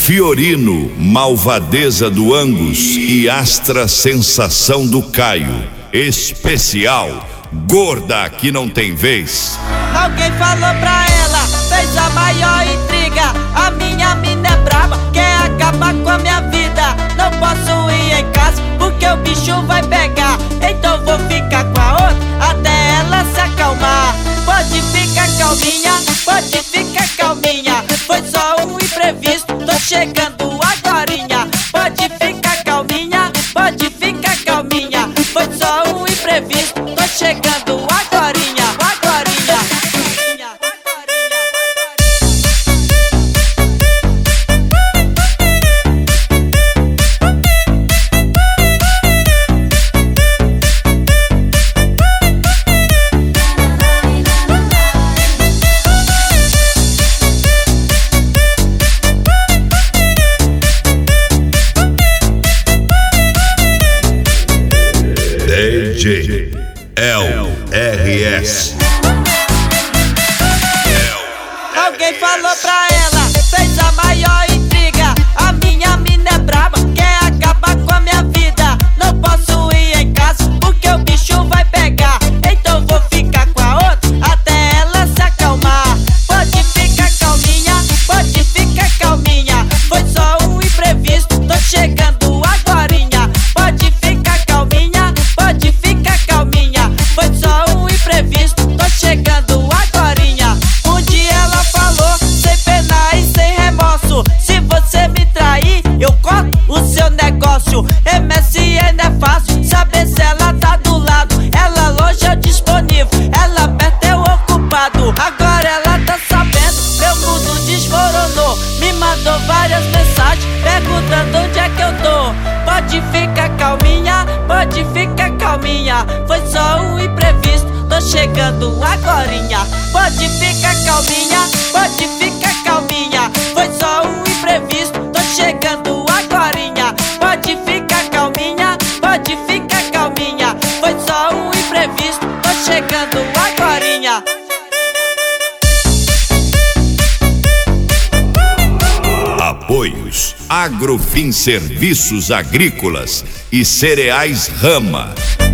Fiorino, malvadeza do Angus e Astra, sensação do Caio. Especial, gorda que não tem vez. Alguém falou pra ela, fez a maior intriga. A minha mina é brava, quer acabar com a minha vida. Não posso ir em casa porque o bicho vai pegar. Então vou ficar com a outra até ela se acalmar. Pode ficar calminha, pode ficar calminha. Foi só um imprevisto, tô chegando agorinha. Pode ficar calminha, pode ficar calminha. Foi só um imprevisto, tô chegando agorinha, agorinha. DJ LRS. Alguém falou pra ela, fez a maior intriga. A minha mina é braba, quer acabar com a minha vida. Não posso ir em casa porque o bicho vai pegar. Então vou ficar com a outra até ela se acalmar. Pode ficar calminha, pode ficar calminha. Foi só um imprevisto, tô chegando agorinha. Pode ficar calminha, pode ficar calminha. Foi só um imprevisto, tô chegando agorinha. Um dia ela falou, sem pena e sem remorso: se você me trair, eu corto o seu negócio. MSN é fácil, saber se ela tá do lado. Ela longe é disponível, ela perto é o ocupado. Agora ela tá sabendo, meu mundo desmoronou. Me mandou várias mensagens perguntando onde é que eu tô. Pode ficar calminha, pode ficar calminha. Foi só um imprevisto, tô chegando agorinha. Pode ficar calminha, pode ficar calminha. Foi só um imprevisto, tô chegando agorinha. Pode ficar calminha, pode ficar calminha. Foi só um imprevisto, tô chegando agorinha. Apoios: Agrofin Serviços Agrícolas e Cereais Rama.